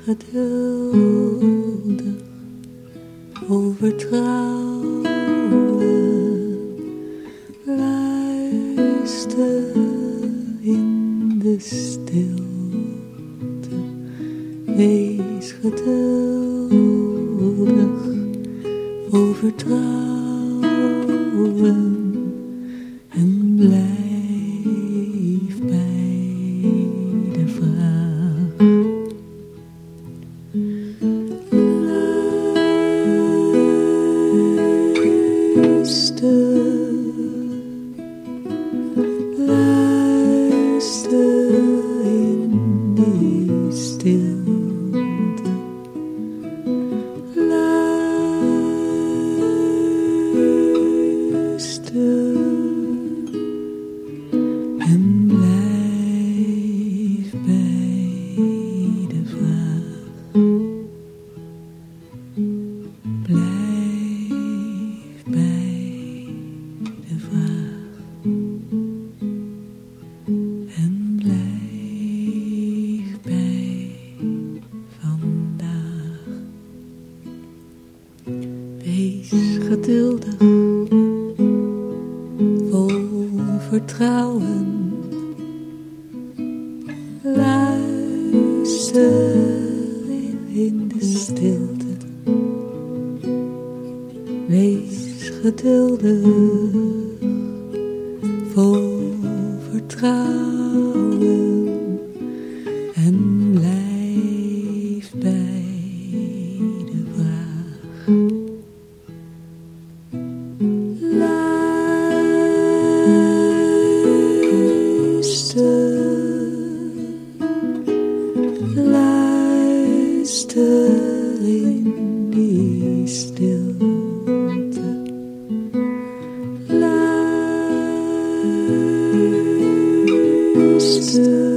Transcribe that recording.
geduldig over trouwen. Luister in de stilte, wees geduldig over trouwen en blijf bij de vraag. Luister in die stilte. Luister en blijf bij de vraag. Blijf bij de vraag. En blijf bij vandaag. Wees geduldig, vol vertrouwen. Luister in de stilte. Wees geduldig, vol vertrouwen en blijf bij de vraag. Luister in die stilte. Luister.